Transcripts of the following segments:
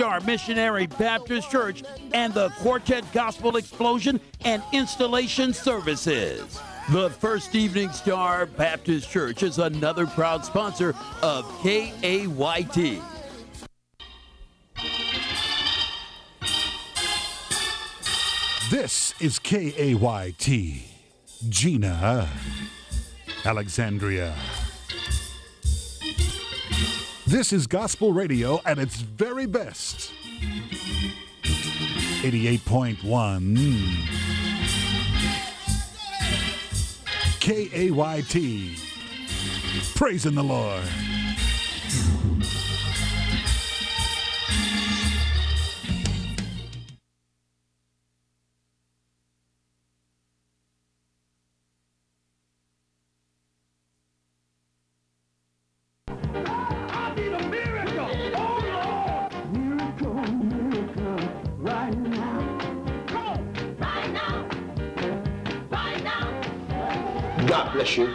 Star Missionary Baptist Church and the Quartet Gospel Explosion and Installation Services. The First Evening Star Baptist Church is another proud sponsor of KAYT. This is KAYT, Gina, Alexandria. This is gospel radio at its very best. 88.1 KAYT, praising the Lord. God bless you.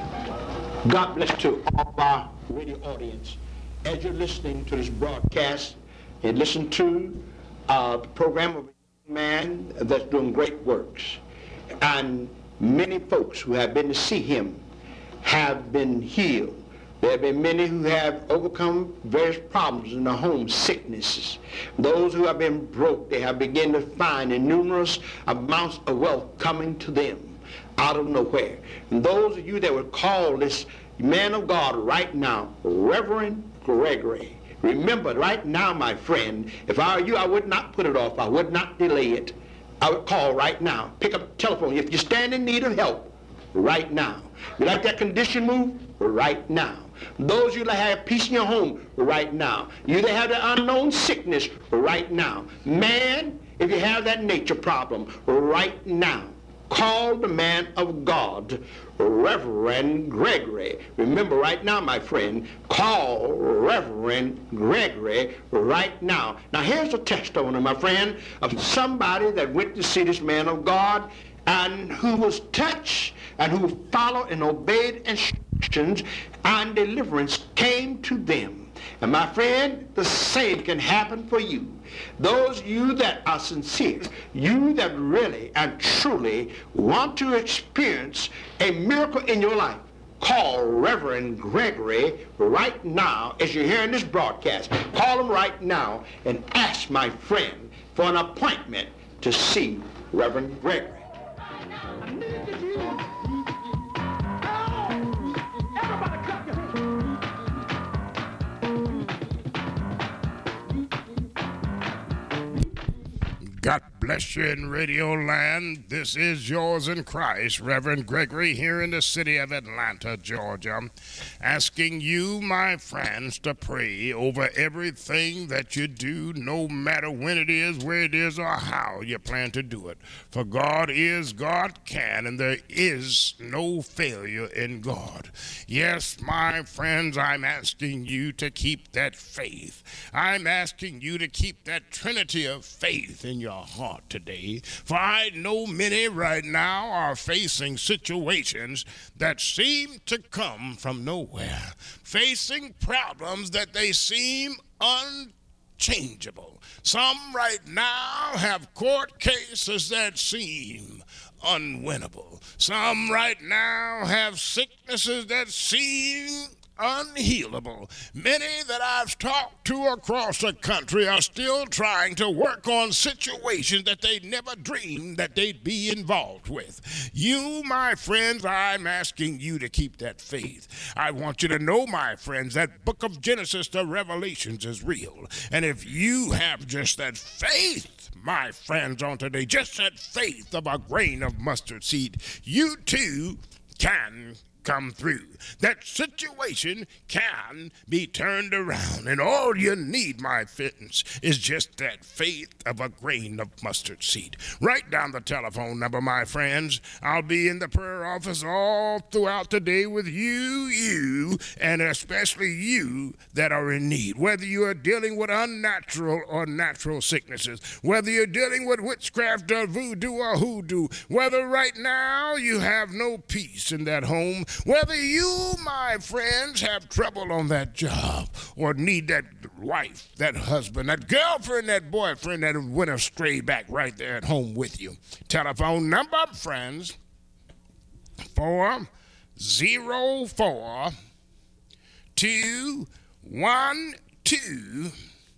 God bless to all our radio audience. As you're listening to this broadcast and listen to the program of a young man that's doing great works, and many folks who have been to see him have been healed. There have been many who have overcome various problems in their home, sicknesses. Those who have been broke, they have begun to find numerous amounts of wealth coming to them out of nowhere. And those of you that would call this man of God right now, Reverend Gregory, remember right now, my friend, if I were you, I would not put it off. I would not delay it. I would call right now. Pick up the telephone. If you stand in need of help, right now. You like that condition moved? Right now. Those of you that have peace in your home, right now. You that have the unknown sickness, right now. Man, if you have that nature problem, right now. Call the man of God, Reverend Gregory. Remember right now, my friend, call Reverend Gregory right now. Now here's a testimony, my friend, of somebody that went to see this man of God and who was touched and who followed and obeyed instructions, and deliverance came to them. And my friend, the same can happen for you. Those of you that are sincere, you that really and truly want to experience a miracle in your life, call Reverend Gregory right now as you're hearing this broadcast. Call him right now and ask my friend for an appointment to see Reverend Gregory. God bless you in Radio Land. This is yours in Christ, Reverend Gregory, here in the city of Atlanta, Georgia, asking you, my friends, to pray over everything that you do, no matter when it is, where it is, or how you plan to do it. For God is, God can, and there is no failure in God. Yes, my friends, I'm asking you to keep that faith. I'm asking you to keep that trinity of faith in your heart today, for I know many right now are facing situations that seem to come from nowhere, facing problems that they seem unchangeable. Some right now have court cases that seem unwinnable. Some right now have sicknesses that seem unhealable. Many that I've talked to across the country are still trying to work on situations that they never dreamed that they'd be involved with. You, my friends, I'm asking you to keep that faith. I want you to know, my friends, that book of Genesis to Revelations is real. And if you have just that faith, my friends, on today, just that faith of a grain of mustard seed, you too can come through. That situation can be turned around, and all you need, my friends, is just that faith of a grain of mustard seed. Write down the telephone number, my friends. I'll be in the prayer office all throughout the day with you, and especially you that are in need. Whether you are dealing with unnatural or natural sicknesses, whether you're dealing with witchcraft or voodoo or hoodoo, whether right now you have no peace in that home, Whether you, my friends, have trouble on that job or need that wife, that husband, that girlfriend, that boyfriend that went astray back right there at home with you. Telephone number, friends, 404 212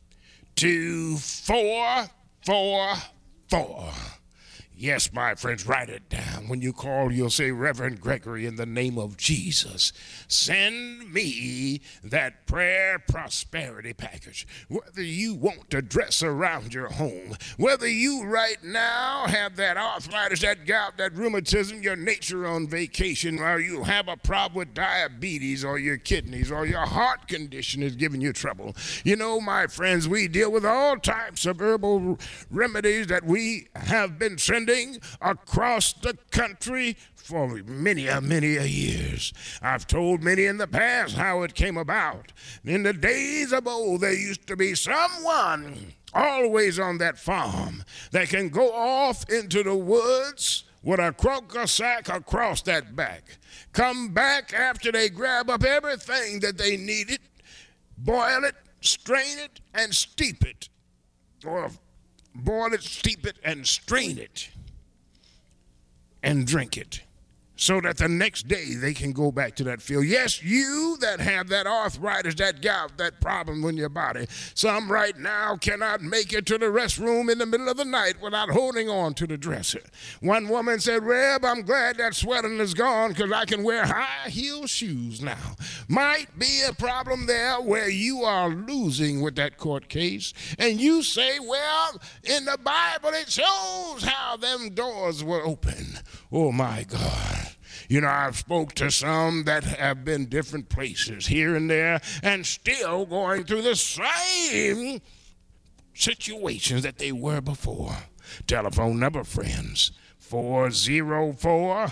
2444. Yes, my friends, write it down. When you call, you'll say, Reverend Gregory, in the name of Jesus, send me that prayer prosperity package. Whether you want to dress around your home, whether you right now have that arthritis, that gout, that rheumatism, your nature on vacation, or you have a problem with diabetes or your kidneys or your heart condition is giving you trouble. You know, my friends, we deal with all types of herbal remedies that we have been sending across the country for many a years. I've told many in the past how it came about. In the days of old, there used to be someone always on that farm that can go off into the woods with a croaker sack across that back. Come back after they grab up everything that they needed, boil it, strain it, and steep it. Or boil it, steep it, and strain it, and drink it, so that the next day they can go back to that field. Yes, you that have that arthritis, that gout, that problem in your body. Some right now cannot make it to the restroom in the middle of the night without holding on to the dresser. One woman said, Reb, I'm glad that swelling is gone because I can wear high-heel shoes now. Might be a problem there where you are losing with that court case, and you say, well, in the Bible it shows how them doors were open. Oh, my God. You know, I've spoke to some that have been different places here and there and still going through the same situations that they were before. Telephone number, friends, 404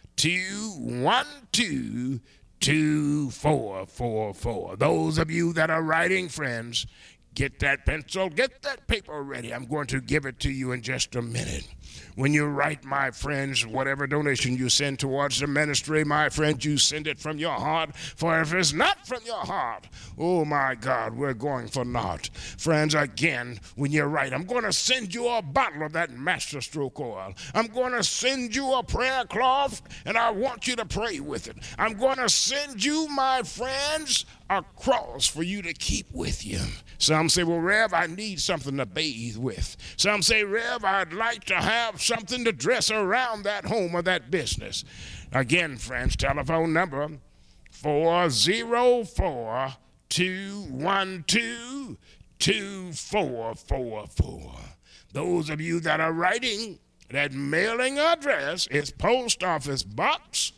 212 2444. Those of you that are writing, friends, get that pencil, get that paper ready. I'm going to give it to you in just a minute. When you write, my friends, whatever donation you send towards the ministry, my friends, you send it from your heart. For if it's not from your heart, oh, my God, we're going for naught. Friends, again, when you write, I'm going to send you a bottle of that Master Stroke oil. I'm going to send you a prayer cloth, and I want you to pray with it. I'm going to send you, my friends, a cross for you to keep with you. Some say, well, Rev, I need something to bathe with. Some say, Rev, I'd like to have something to dress around that home or that business. Again, friends, telephone number 404 212 2444. Those of you that are writing, that mailing address is Post Office Box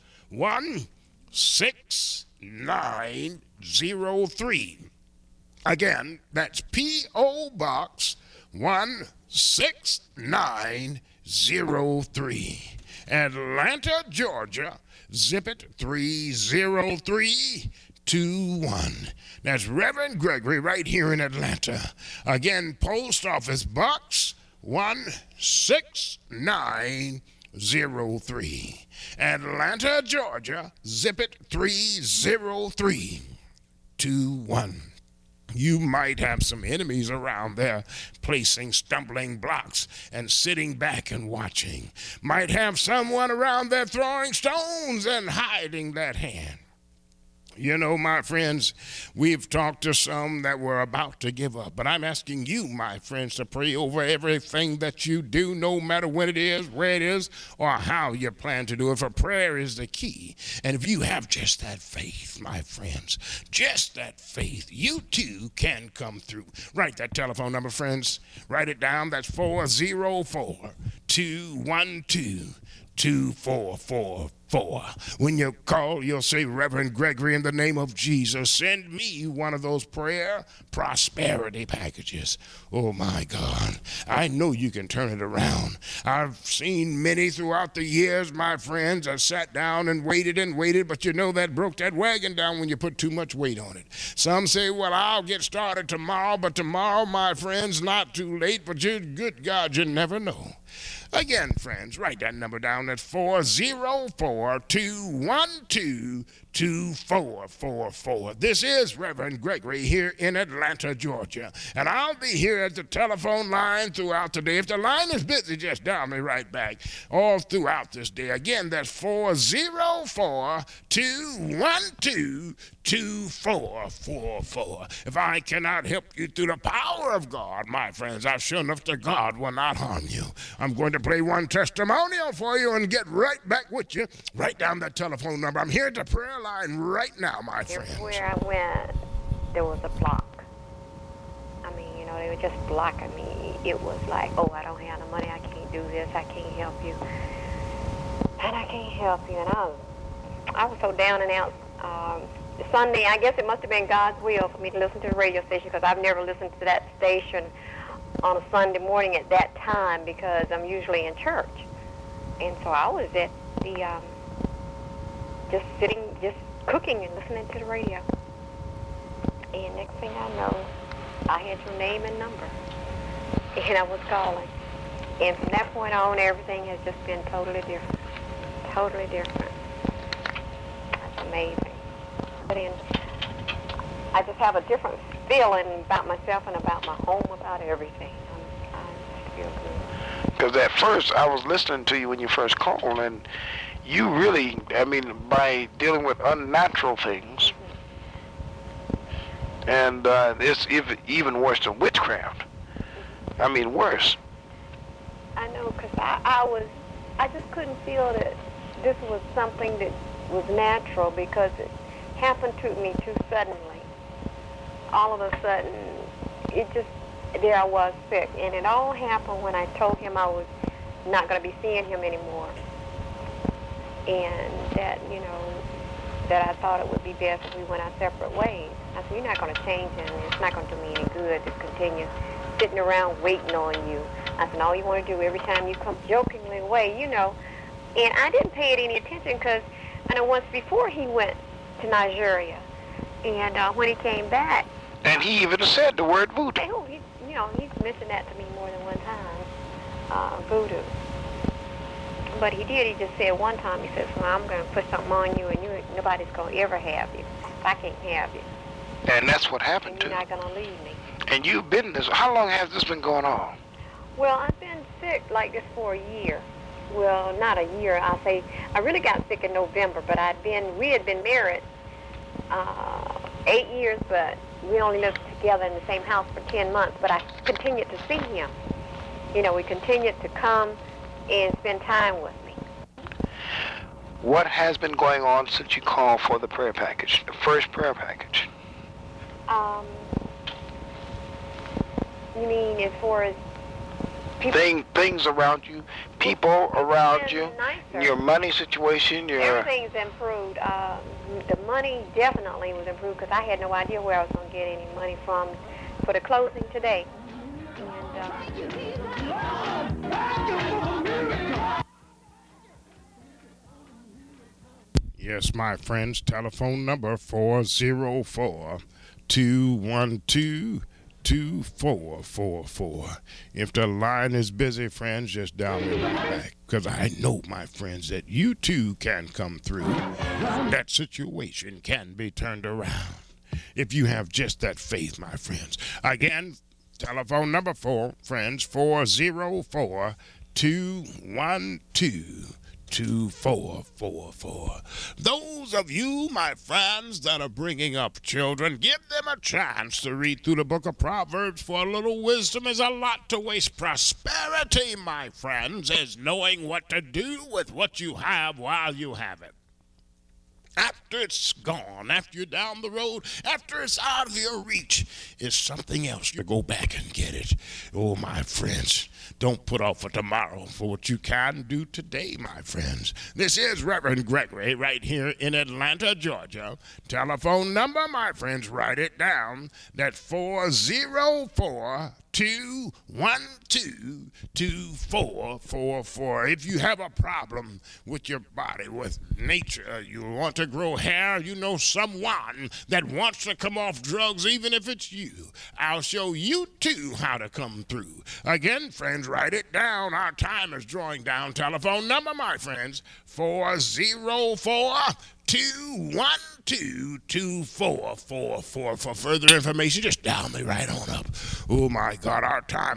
16903. Again, that's P.O. Box 16903. Atlanta, Georgia, zip it 30321. That's Reverend Gregory right here in Atlanta. Again, Post Office Box 16903. Atlanta, Georgia, zip it 30321. You might have some enemies around there placing stumbling blocks and sitting back and watching. Might have someone around there throwing stones and hiding that hand. You know, my friends, we've talked to some that were about to give up, but I'm asking you, my friends, to pray over everything that you do, no matter when it is, where it is, or how you plan to do it, for prayer is the key. And if you have just that faith, my friends, just that faith, you too can come through. Write that telephone number, friends. Write it down. That's 404 212 2444. When you call, you'll say, Reverend Gregory, in the name of Jesus, send me one of those prayer prosperity packages. Oh, my God. I know you can turn it around. I've seen many throughout the years, my friends, that sat down and waited, but you know that broke that wagon down when you put too much weight on it. Some say, well, I'll get started tomorrow, but tomorrow, my friends, not too late, but good God, you never know. Again, friends, write that number down at 404-212-2444. This is Reverend Gregory here in Atlanta, Georgia. And I'll be here at the telephone line throughout the day. If the line is busy, just dial me right back all throughout this day. Again, that's 404-212-2444. If I cannot help you through the power of God, my friends, I sure enough to God will not harm you. I'm going to play one testimonial for you and get right back with you. Write down that telephone number. I'm here at the prayer line right now, my friends. Everywhere I went, there was a block. I mean, you know, they were just blocking me. It was like, oh, I don't have the money. I can't do this. I can't help you. And I can't help you. And I was so down and out. Sunday, I guess it must have been God's will for me to listen to the radio station, because I've never listened to that station on a Sunday morning at that time, because I'm usually in church. And so I was at the, just sitting, just cooking and listening to the radio. And next thing I know, I had your name and number. And I was calling. And from that point on, everything has just been totally different. Totally different. That's amazing. And I just have a different feeling about myself and about my home, about everything. I just feel good. Because at first, I was listening to you when you first called, and you really, I mean, by dealing with unnatural things, and it's even worse than witchcraft. I mean, worse. I know, because I just couldn't feel that this was something that was natural, because it happened to me too suddenly. All of a sudden, there I was sick, and it all happened when I told him I was not going to be seeing him anymore, and that, you know, that I thought it would be best if we went our separate ways. I said, you're not going to change him. It's not going to do me any good to continue sitting around waiting on you. I said, all you want to do every time you come jokingly away, you know. And I didn't pay it any attention, because I know once before he went to Nigeria, and when he came back, and he even said the word voodoo. Oh, he's mentioned that to me more than one time, voodoo. But he did. He just said one time, he says, well, I'm going to put something on you, and nobody's going to ever have you. I can't have you. And that's what happened to you. You're not going to leave me. And you've been this. How long has this been going on? Well, I've been sick like this for a year. Well, not a year. I'll say I really got sick in November, but we had been married 8 years, but we only lived together in the same house for 10 months. But I continued to see him. You know, we continued to come and spend time with me. What has been going on since you called for the prayer package, the first prayer package? You mean as far as things around you, people around you, nicer. Your money situation, everything's improved. The money definitely was improved, because I had no idea where I was going to get any money from for the closing today. Yes, my friends, telephone number 404-212-2444. If the line is busy, friends, just dial me right back, because I know, my friends, that you too can come through. That situation can be turned around if you have just that faith, my friends. Again, telephone number 404-212-2444. Those of you, my friends, that are bringing up children, give them a chance to read through the book of Proverbs, for a little wisdom is a lot to waste. Prosperity, my friends, is knowing what to do with what you have while you have it. After it's gone, after you're down the road, after it's out of your reach, is something else. You go back and get it. Oh, my friends, don't put off for tomorrow for what you can do today, my friends. This is Reverend Gregory right here in Atlanta, Georgia. Telephone number, my friends, write it down. That 404 212-2444. If you have a problem with your body, with nature, you want to grow hair, you know someone that wants to come off drugs, even if it's you, I'll show you too how to come through. Again, friends, write it down. Our time is drawing down. Telephone number, my friends, 404-212-2444. For further information, just dial me right on up. Oh, my God, our time